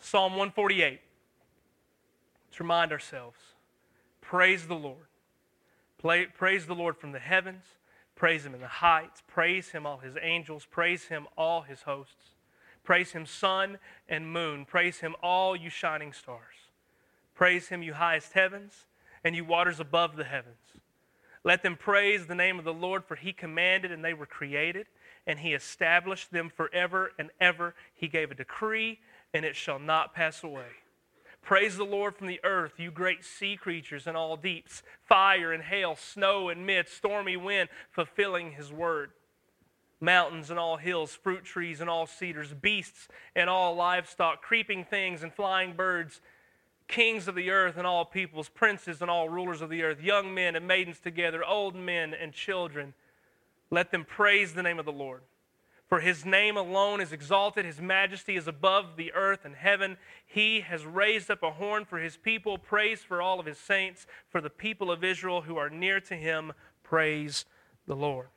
Psalm 148. Let's remind ourselves. Praise the Lord. Praise the Lord from the heavens. Praise Him in the heights. Praise Him, all His angels. Praise Him, all His hosts. Praise Him, sun and moon. Praise Him, all you shining stars. Praise Him, you highest heavens, and you waters above the heavens. Let them praise the name of the Lord, for He commanded and they were created, and He established them forever and ever. He gave a decree, and it shall not pass away. Praise the Lord from the earth, you great sea creatures and all deeps, fire and hail, snow and mist, stormy wind, fulfilling His word. Mountains and all hills, fruit trees and all cedars, beasts and all livestock, creeping things and flying birds, kings of the earth and all peoples, princes and all rulers of the earth, young men and maidens together, old men and children. Let them praise the name of the Lord. For His name alone is exalted. His majesty is above the earth and heaven. He has raised up a horn for His people. Praise for all of His saints. For the people of Israel who are near to Him, praise the Lord.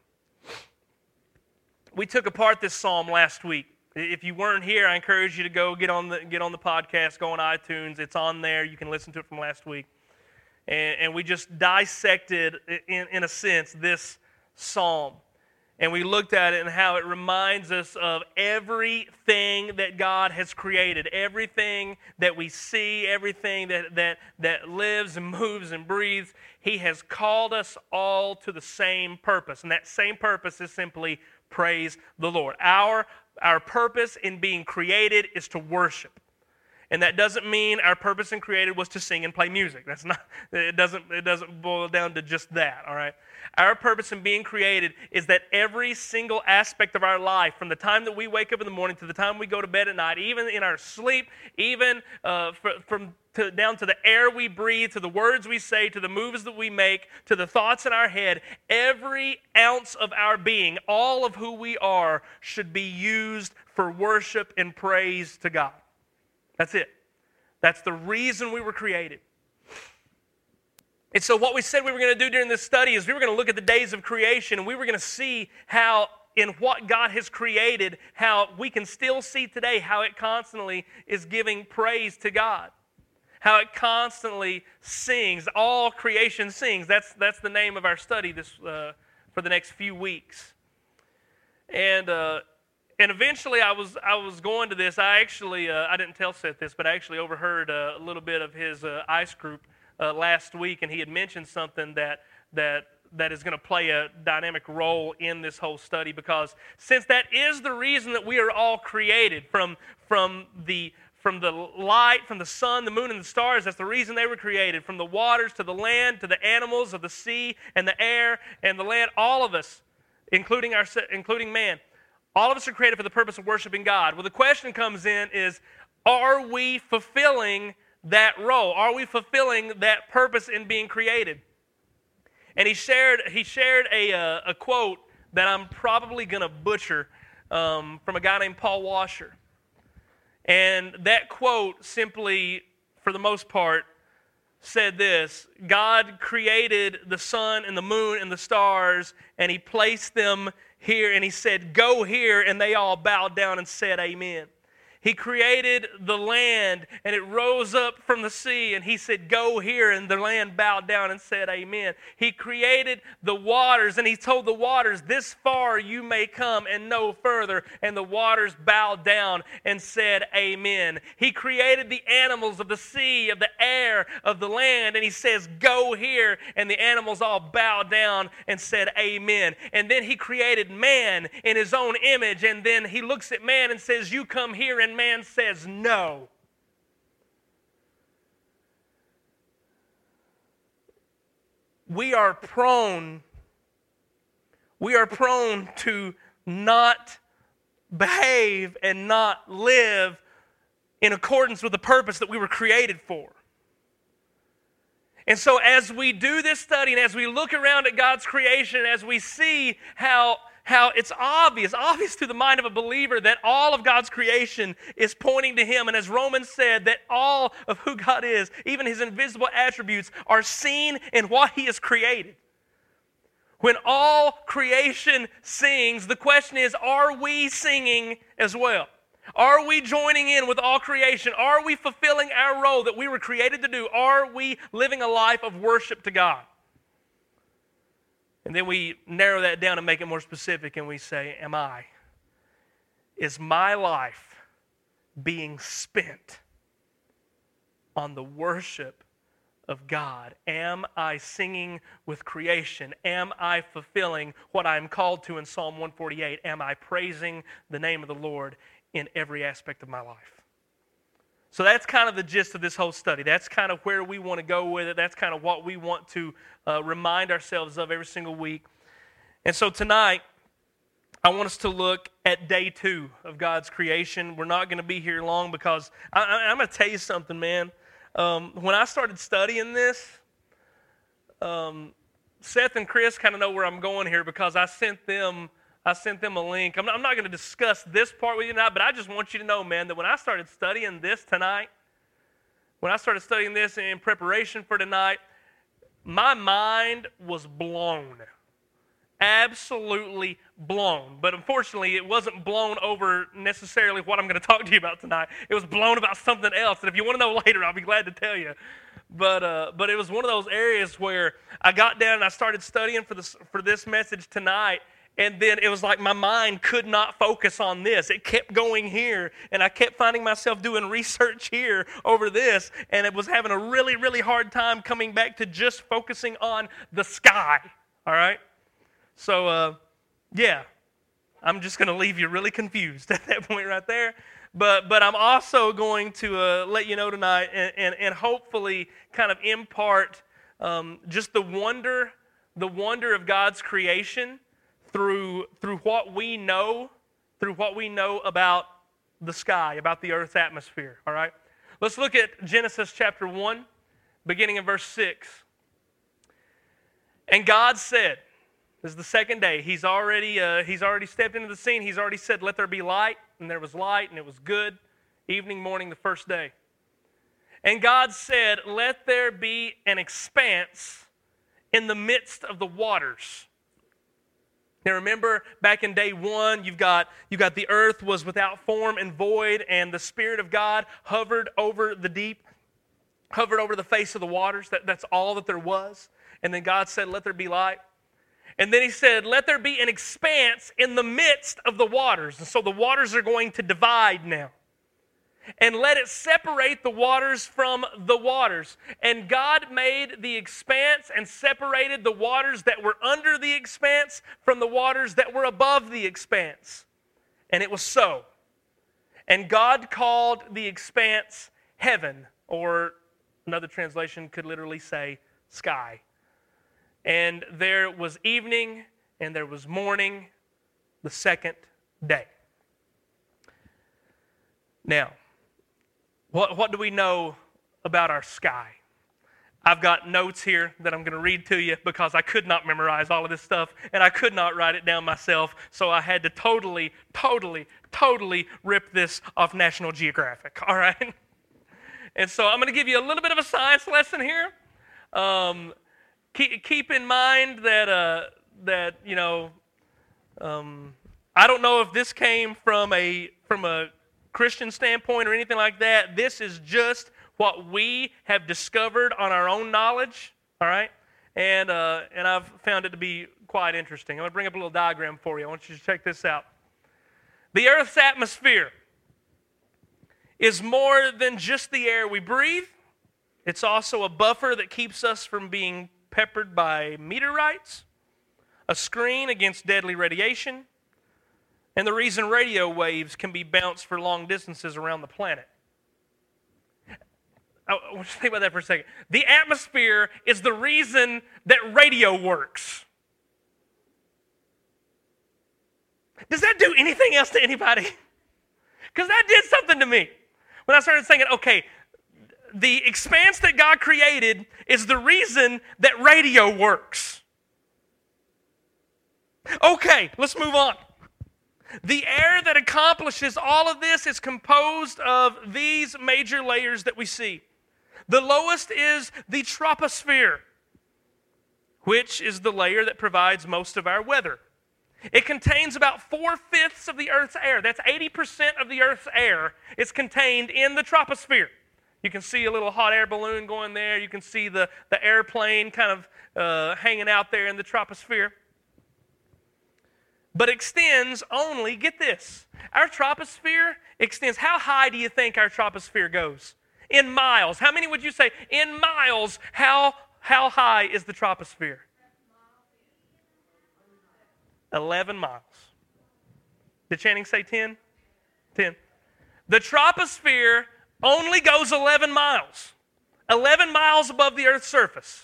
We took apart this psalm last week. If you weren't here, I encourage you to go get on the podcast, go on iTunes. It's on there. You can listen to it from last week. And we just dissected, in a sense, this psalm. And we looked at it and how it reminds us of everything that God has created, everything that we see, everything that lives and moves and breathes. He has called us all to the same purpose. And that same purpose is simply praise the Lord. Our purpose in being created is to worship. And that doesn't mean our purpose in created was to sing and play music. That's not. It doesn't boil down to just that, all right? Our purpose in being created is that every single aspect of our life, from the time that we wake up in the morning to the time we go to bed at night, even in our sleep, even down to the air we breathe, to the words we say, to the moves that we make, to the thoughts in our head, every ounce of our being, all of who we are, should be used for worship and praise to God. That's it. That's the reason we were created. And so what we said we were going to do during this study is we were going to look at the days of creation, and we were going to see how in what God has created, how we can still see today how it constantly is giving praise to God. How it constantly sings. All creation sings. That's the name of our study for the next few weeks. And eventually I was going to this. I didn't tell Seth this, but I actually overheard a little bit of his ICE group last week, and he had mentioned something that is going to play a dynamic role in this whole study, because since that is the reason that we are all created, from the light, from the sun, the moon, and the stars, that's the reason they were created. From the waters to the land, to the animals of the sea and the air and the land, all of us, including man, all of us are created for the purpose of worshiping God. Well, the question comes in is, are we fulfilling that role? Are we fulfilling that purpose in being created? And he shared a quote that I'm probably going to butcher from a guy named Paul Washer. And that quote simply, for the most part, said this: God created the sun and the moon and the stars, and He placed them here, and He said, "Go here," and they all bowed down and said, "Amen." He created the land, and it rose up from the sea, and He said, "Go here," and the land bowed down and said, "Amen." He created the waters, and He told the waters, "This far you may come and no further," and the waters bowed down and said, "Amen." He created the animals of the sea, of the air, of the land, and He says, "Go here," and the animals all bowed down and said, "Amen." And then He created man in His own image, and then He looks at man and says, "You come here," and man says no. We are prone to not behave and not live in accordance with the purpose that we were created for. And so as we do this study, and as we look around at God's creation, as we see how it's obvious to the mind of a believer that all of God's creation is pointing to Him. And as Romans said, that all of who God is, even His invisible attributes, are seen in what He has created. When all creation sings, the question is, are we singing as well? Are we joining in with all creation? Are we fulfilling our role that we were created to do? Are we living a life of worship to God? And then we narrow that down and make it more specific, and we say, am I? Is my life being spent on the worship of God? Am I singing with creation? Am I fulfilling what I am called to in Psalm 148? Am I praising the name of the Lord in every aspect of my life? So that's kind of the gist of this whole study. That's kind of where we want to go with it. That's kind of what we want to remind ourselves of every single week. And so tonight, I want us to look at day 2 of God's creation. We're not going to be here long because I'm going to tell you something, man. When I started studying this, Seth and Chris kind of know where I'm going here because I sent them a link. I'm not going to discuss this part with you tonight, but I just want you to know, man, that when I started studying this tonight, when I started studying this in preparation for tonight, my mind was blown. Absolutely blown. But unfortunately, it wasn't blown over necessarily what I'm going to talk to you about tonight. It was blown about something else. And if you want to know later, I'll be glad to tell you. But it was one of those areas where I got down and I started studying for this message tonight. And then it was like my mind could not focus on this. It kept going here, and I kept finding myself doing research here over this, and it was having a really, really hard time coming back to just focusing on the sky, all right? So, yeah, I'm just going to leave you really confused at that point right there. But I'm also going to let you know tonight and hopefully kind of impart just the wonder of God's creation through what we know about the sky, about the earth's atmosphere, all right? Let's look at Genesis chapter 1, beginning in verse 6. And God said, this is the second day, he's already stepped into the scene, he's already said, let there be light, and there was light, and it was good, evening, morning, the first day. And God said, let there be an expanse in the midst of the waters. Now remember, back in day 1, you've got the earth was without form and void, and the Spirit of God hovered over the deep, hovered over the face of the waters. That's all that there was. And then God said, let there be light. And then he said, let there be an expanse in the midst of the waters. And so the waters are going to divide now. And let it separate the waters from the waters. And God made the expanse and separated the waters that were under the expanse from the waters that were above the expanse. And it was so. And God called the expanse heaven, or another translation could literally say sky. And there was evening and there was morning, the second day. Now, what do we know about our sky? I've got notes here that I'm going to read to you because I could not memorize all of this stuff and I could not write it down myself, so I had to totally rip this off National Geographic, all right? And so I'm going to give you a little bit of a science lesson here. Keep in mind that I don't know if this came from a Christian standpoint or anything like that. This is just what we have discovered on our own knowledge, all right? And I've found it to be quite interesting. I'm going to bring up a little diagram for you. I want you to check this out. The Earth's atmosphere is more than just the air we breathe. It's also a buffer that keeps us from being peppered by meteorites, a screen against deadly radiation, and the reason radio waves can be bounced for long distances around the planet. I want you to think about that for a second. The atmosphere is the reason that radio works. Does that do anything else to anybody? Because that did something to me. When I started thinking, okay, the expanse that God created is the reason that radio works. Okay, let's move on. The air that accomplishes all of this is composed of these major layers that we see. The lowest is the troposphere, which is the layer that provides most of our weather. It contains about 4/5 of the Earth's air. That's 80% of the Earth's air is contained in the troposphere. You can see a little hot air balloon going there. You can see the airplane kind of hanging out there in the troposphere. But extends only, get this, our troposphere extends, how high do you think our troposphere goes? In miles. How many would you say? In miles, how high is the troposphere? 11 miles. Did Channing say 10? 10. The troposphere only goes 11 miles. 11 miles above the Earth's surface.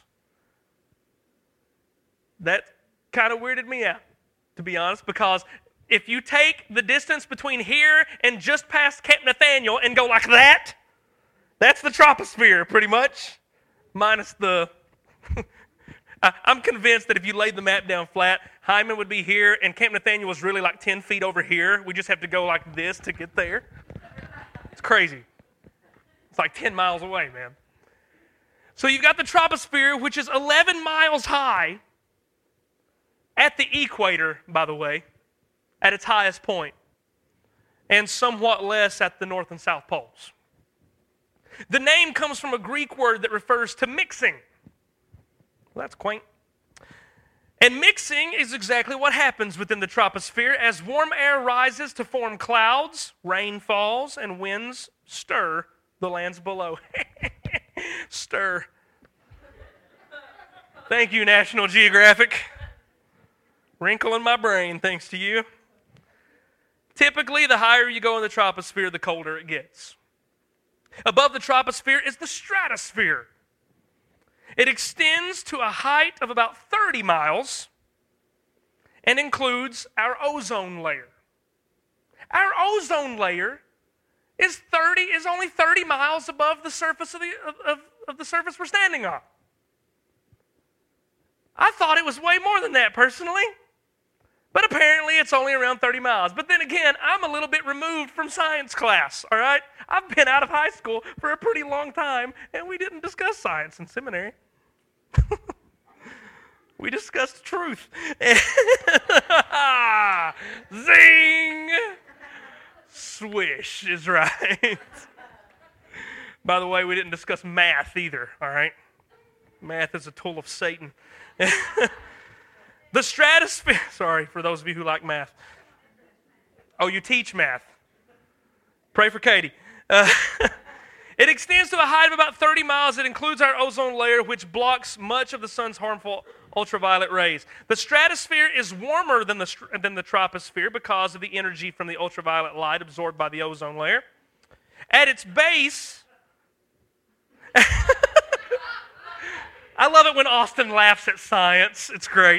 That kind of weirded me out, to be honest, because if you take the distance between here and just past Camp Nathaniel and go like that, that's the troposphere, pretty much, minus the... I'm convinced that if you laid the map down flat, Hyman would be here, and Camp Nathaniel was really like 10 feet over here. We just have to go like this to get there. It's crazy. It's like 10 miles away, man. So you've got the troposphere, which is 11 miles high at the equator, by the way, at its highest point, and somewhat less at the north and south poles. The name comes from a Greek word that refers to mixing. Well, that's quaint. And mixing is exactly what happens within the troposphere as warm air rises to form clouds, rain falls, and winds stir the lands below. Stir. Thank you, National Geographic. Wrinkle in my brain, thanks to you. Typically, the higher you go in the troposphere, the colder it gets. Above the troposphere is the stratosphere. It extends to a height of about 30 miles and includes our ozone layer. Our ozone layer is only 30 miles above the surface of the surface we're standing on. I thought it was way more than that personally, but apparently it's only around 30 miles. But then again, I'm a little bit removed from science class, all right? I've been out of high school for a pretty long time, and we didn't discuss science in seminary. We discussed truth. Zing! Swish is right. By the way, we didn't discuss math either, all right? Math is a tool of Satan. The stratosphere, sorry for those of you who like math. Oh, you teach math. Pray for Katie. It extends to a height of about 30 miles. It includes our ozone layer, which blocks much of the sun's harmful ultraviolet rays. The stratosphere is warmer than the troposphere because of the energy from the ultraviolet light absorbed by the ozone layer. At its base, I love it when Austin laughs at science. It's great.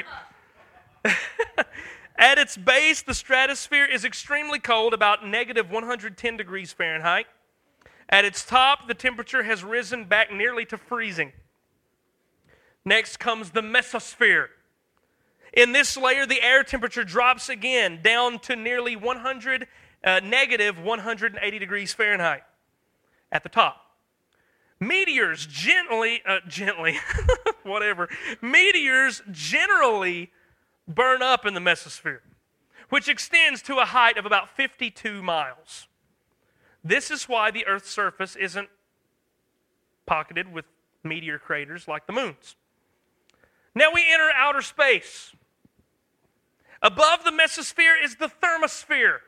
At its base, the stratosphere is extremely cold, about negative 110 degrees Fahrenheit. At its top, the temperature has risen back nearly to freezing. Next comes the mesosphere. In this layer, the air temperature drops again down to nearly negative 180 degrees Fahrenheit at the top. Meteors Meteors generally burn up in the mesosphere, which extends to a height of about 52 miles. This is why the Earth's surface isn't pocketed with meteor craters like the moon's. Now we enter outer space. Above the mesosphere is the thermosphere.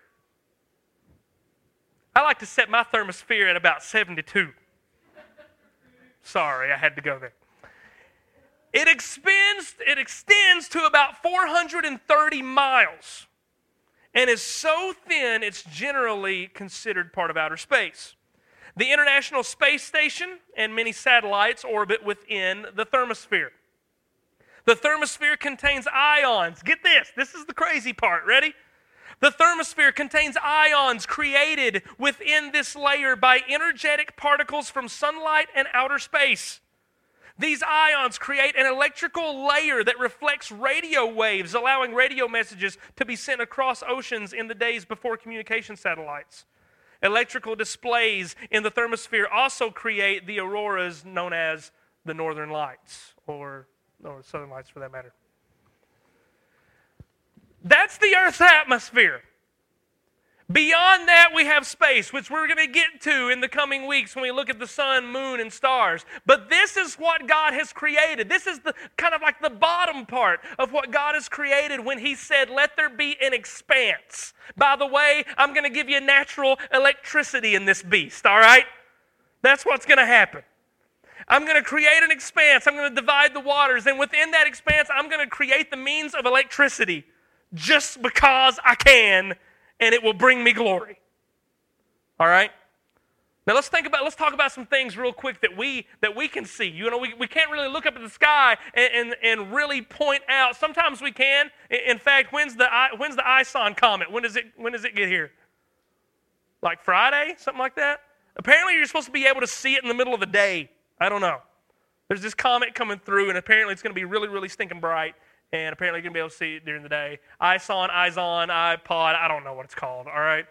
I like to set my thermosphere at about 72. Sorry, I had to go there. It extends to about 430 miles and is so thin it's generally considered part of outer space. The International Space Station and many satellites orbit within the thermosphere. The thermosphere contains ions. Get this. This is the crazy part. Ready? The thermosphere contains ions created within this layer by energetic particles from sunlight and outer space. These ions create an electrical layer that reflects radio waves, allowing radio messages to be sent across oceans in the days before communication satellites. Electrical displays in the thermosphere also create the auroras known as the northern lights, or southern lights for that matter. That's the Earth's atmosphere. Beyond that, we have space, which we're going to get to in the coming weeks when we look at the sun, moon, and stars. But this is what God has created. This is the kind of like the bottom part of what God has created when He said, let there be an expanse. By the way, I'm going to give you natural electricity in this beast, all right? That's what's going to happen. I'm going to create an expanse. I'm going to divide the waters. And within that expanse, I'm going to create the means of electricity just because I can, and it will bring me glory. All right? Now let's talk about some things real quick that we can see. You know, we can't really look up at the sky and really point out. Sometimes we can. In fact, when's the ISON comet? When does it get here? Like Friday? Something like that? Apparently you're supposed to be able to see it in the middle of the day. I don't know. There's this comet coming through, and apparently it's going to be really, really stinking bright. And apparently you're going to be able to see it during the day. ISON, iPod, I don't know what it's called, all right?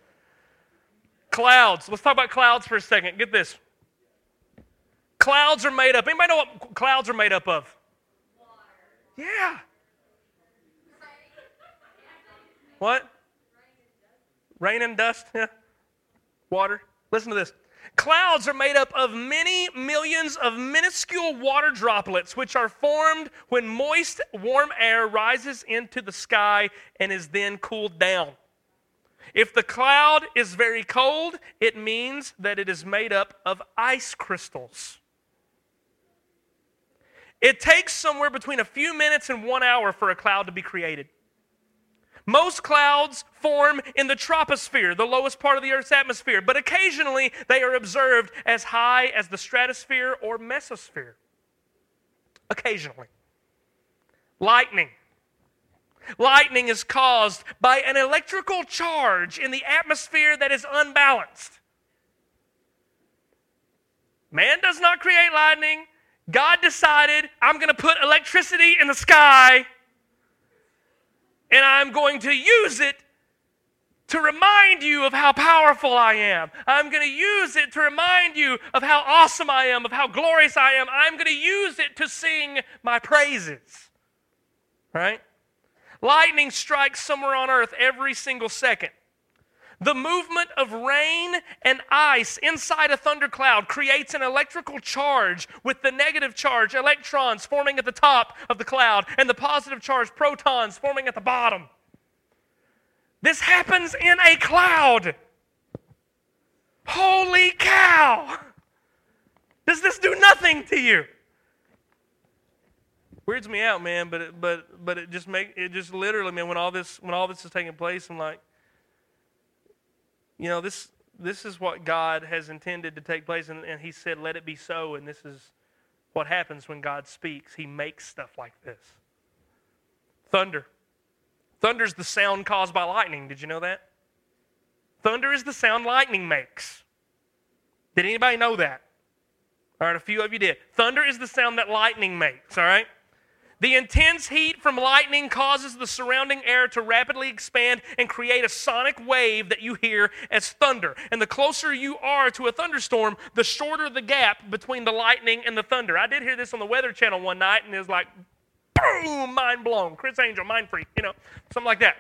Clouds. Let's talk about clouds for a second. Get this. Clouds are made up. Anybody know what clouds are made up of? Water. Yeah. What? Rain and dust? Yeah. Water. Listen to this. Clouds are made up of many millions of minuscule water droplets, which are formed when moist, warm air rises into the sky and is then cooled down. If the cloud is very cold, it means that it is made up of ice crystals. It takes somewhere between a few minutes and 1 hour for a cloud to be created. Most clouds form in the troposphere, the lowest part of the Earth's atmosphere, but occasionally they are observed as high as the stratosphere or mesosphere. Occasionally. Lightning. Lightning is caused by an electrical charge in the atmosphere that is unbalanced. Man does not create lightning. God decided, I'm going to put electricity in the sky, and I'm going to use it to remind you of how powerful I am. I'm going to use it to remind you of how awesome I am, of how glorious I am. I'm going to use it to sing my praises. Right? Lightning strikes somewhere on earth every single second. The movement of rain and ice inside a thundercloud creates an electrical charge, with the negative charge, electrons, forming at the top of the cloud, and the positive charge, protons, forming at the bottom. This happens in a cloud. Holy cow! Does this do nothing to you? Weirds me out, man. But it just literally, man. When all this is taking place, I'm like, you know, this is what God has intended to take place, and He said, let it be so, and this is what happens when God speaks. He makes stuff like this. Thunder. Thunder's the sound caused by lightning. Did you know that? Thunder is the sound lightning makes. Did anybody know that? All right, a few of you did. Thunder is the sound that lightning makes, all right? The intense heat from lightning causes the surrounding air to rapidly expand and create a sonic wave that you hear as thunder. And the closer you are to a thunderstorm, the shorter the gap between the lightning and the thunder. I did hear this on the Weather Channel one night, and it was like, boom, mind blown. Chris Angel, mind freak, something like that.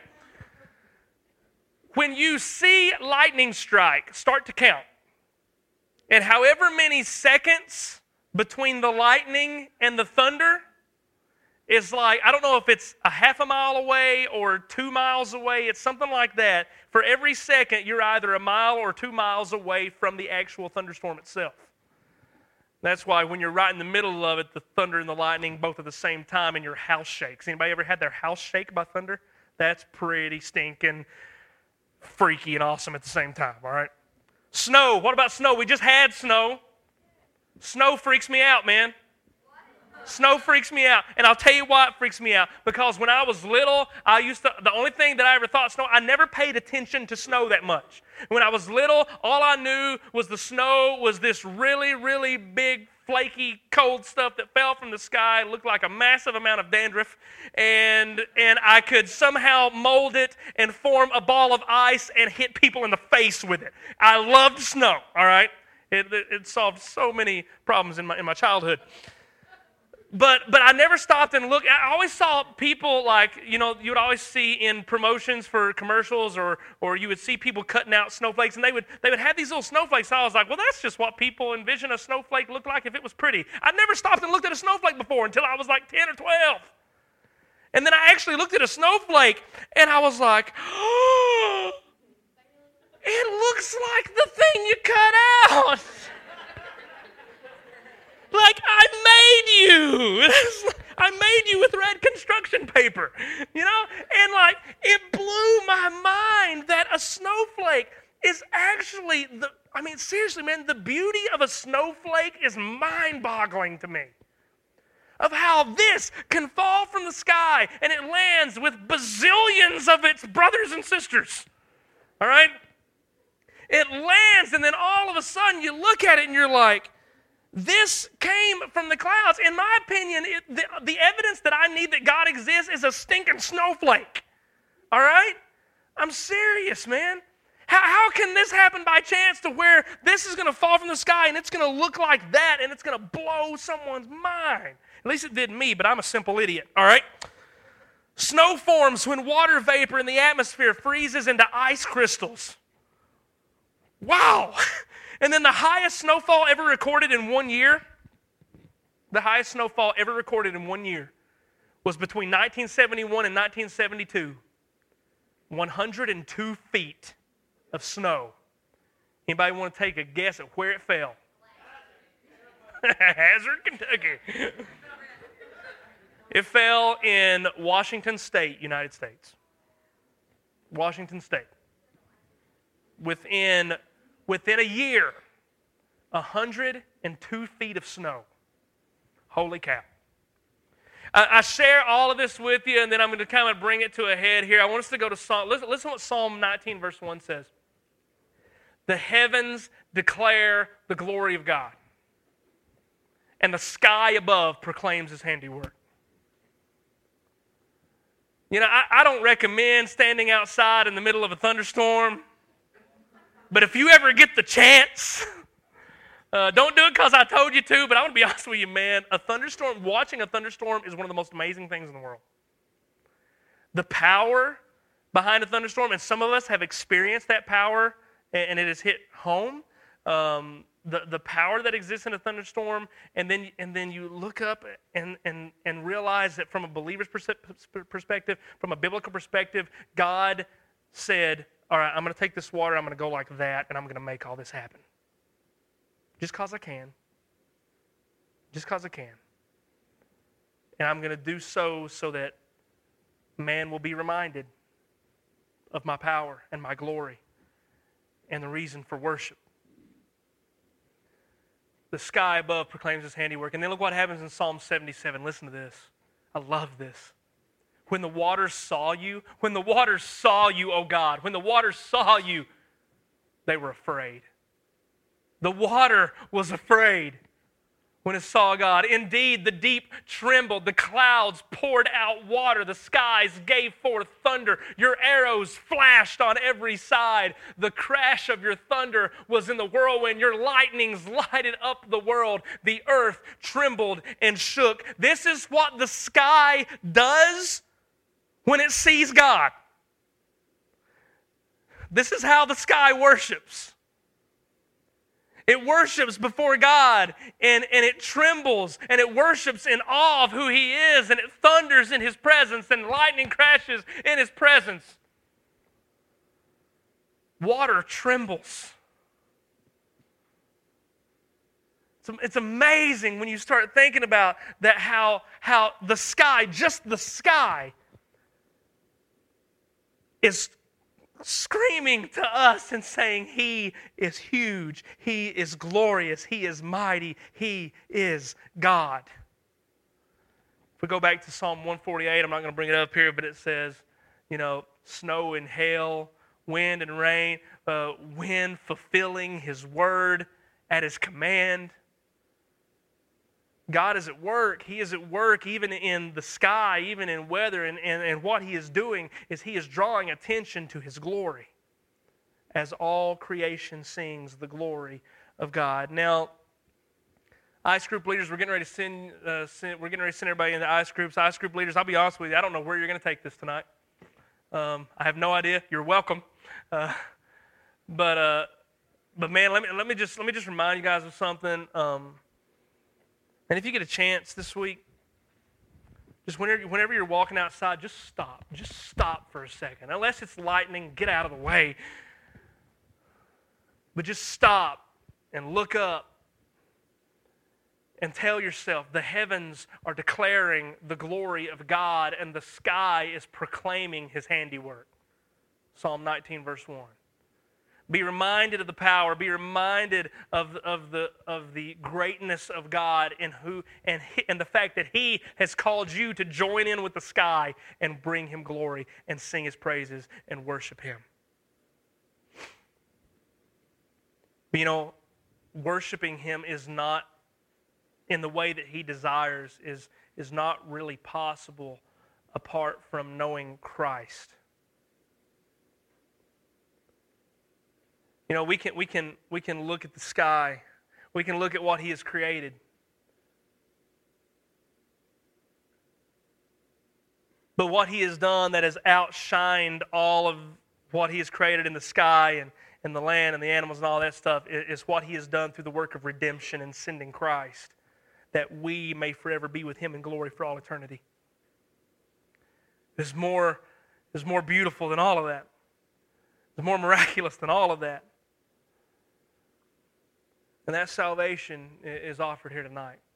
When you see lightning strike, start to count. And however many seconds between the lightning and the thunder is like, I don't know if it's a half a mile away or 2 miles away. It's something like that. For every second, you're either a mile or 2 miles away from the actual thunderstorm itself. That's why when you're right in the middle of it, the thunder and the lightning both at the same time, and your house shakes. Anybody ever had their house shake by thunder? That's pretty stinking freaky and awesome at the same time, all right? Snow. What about snow? We just had snow. Snow freaks me out, man. Snow freaks me out. And I'll tell you why it freaks me out. Because when I was little, the only thing that I ever thought snow, I never paid attention to snow that much. When I was little, all I knew was the snow was this really, really big, flaky, cold stuff that fell from the sky. It looked like a massive amount of dandruff. And I could somehow mold it and form a ball of ice and hit people in the face with it. I loved snow, all right? It solved so many problems in my childhood. But I never stopped and looked. I always saw people you would always see in promotions for commercials or you would see people cutting out snowflakes, and they would have these little snowflakes. So I was like, well, that's just what people envision a snowflake look like if it was pretty. I never stopped and looked at a snowflake before until I was like 10 or 12. And then I actually looked at a snowflake, and I was like, oh, it looks like the thing you cut out. Like, I made you. I made you with red construction paper, And it blew my mind that a snowflake is actually, seriously, man, the beauty of a snowflake is mind-boggling to me. Of how this can fall from the sky and it lands with bazillions of its brothers and sisters. All right? It lands, and then all of a sudden you look at it and you're like, this came from the clouds. In my opinion, the evidence that I need that God exists is a stinking snowflake. All right? I'm serious, man. How can this happen by chance to where this is going to fall from the sky and it's going to look like that and it's going to blow someone's mind? At least it did me, but I'm a simple idiot. All right? Snow forms when water vapor in the atmosphere freezes into ice crystals. Wow! And then the highest snowfall ever recorded in 1 year, the highest snowfall ever recorded in 1 year was between 1971 and 1972. 102 feet of snow. Anybody want to take a guess at where it fell? Hazard, Kentucky. It fell in Washington State, United States. Washington State. Within a year, 102 feet of snow. Holy cow. I share all of this with you, and then I'm going to kind of bring it to a head here. I want us to go to Psalm. Listen what Psalm 19, verse 1 says. The heavens declare the glory of God, and the sky above proclaims his handiwork. I don't recommend standing outside in the middle of a thunderstorm. But if you ever get the chance, don't do it because I told you to, but I want to be honest with you, man. Watching a thunderstorm is one of the most amazing things in the world. The power behind a thunderstorm, and some of us have experienced that power, and it has hit home. The power that exists in a thunderstorm, and then you look up and realize that from a believer's perspective, from a biblical perspective, God said, all right, I'm going to take this water, I'm going to go like that, and I'm going to make all this happen. Just because I can. Just because I can. And I'm going to do so that man will be reminded of my power and my glory and the reason for worship. The sky above proclaims his handiwork. And then look what happens in Psalm 77. Listen to this. I love this. When the waters saw you, O God, when the waters saw you, they were afraid. The water was afraid when it saw God. Indeed, the deep trembled, the clouds poured out water, the skies gave forth thunder, your arrows flashed on every side. The crash of your thunder was in the whirlwind, your lightnings lighted up the world. The earth trembled and shook. This is what the sky does when it sees God. This is how the sky worships. It worships before God, and it trembles, and it worships in awe of who He is, and it thunders in His presence, and lightning crashes in His presence. Water trembles. It's amazing when you start thinking about that, how the sky, just the sky, is screaming to us and saying, He is huge, He is glorious, He is mighty, He is God. If we go back to Psalm 148, I'm not going to bring it up here, but it says, snow and hail, wind and rain, wind fulfilling His word at His command. God is at work. He is at work even in the sky, even in weather. And what He is doing is He is drawing attention to His glory as all creation sings the glory of God. Now, Ice group leaders, we're getting ready to send everybody into ice groups. Ice group leaders, I'll be honest with you, I don't know where you're going to take this tonight. I have no idea. You're welcome. But man, let me just remind you guys of something. And if you get a chance this week, just whenever you're walking outside, just stop. Just stop for a second. Unless it's lightning, get out of the way. But just stop and look up and tell yourself the heavens are declaring the glory of God and the sky is proclaiming His handiwork. Psalm 19, verse 1. Be reminded of the power. Be reminded of the greatness of God and the fact that He has called you to join in with the sky and bring Him glory and sing His praises and worship Him. But worshiping Him is not in the way that He desires is not really possible apart from knowing Christ. We can look at the sky. We can look at what He has created. But what He has done that has outshined all of what He has created in the sky and the land and the animals and all that stuff is what He has done through the work of redemption and sending Christ, that we may forever be with Him in glory for all eternity. Is more beautiful than all of that. It's more miraculous than all of that. And that salvation is offered here tonight.